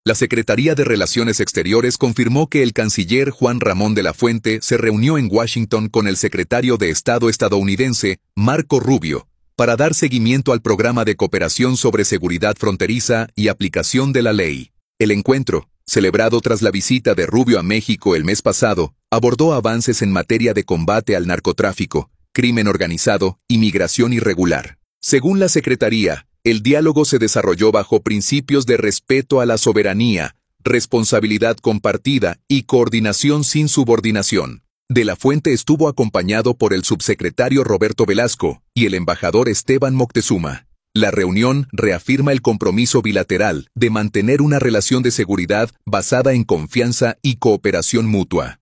La Secretaría de Relaciones Exteriores confirmó que el canciller Juan Ramón de la Fuente se reunió en Washington con el secretario de Estado estadounidense, Marco Rubio, para dar seguimiento al programa de cooperación sobre seguridad fronteriza y aplicación de la ley. El encuentro, celebrado tras la visita de Rubio a México el mes pasado, abordó avances en materia de combate al narcotráfico, crimen organizado y migración irregular. Según la Secretaría, el diálogo se desarrolló bajo principios de respeto a la soberanía, responsabilidad compartida y coordinación sin subordinación. De la Fuente estuvo acompañado por el subsecretario Roberto Velasco y el embajador Esteban Moctezuma. La reunión reafirma el compromiso bilateral de mantener una relación de seguridad basada en confianza y cooperación mutua.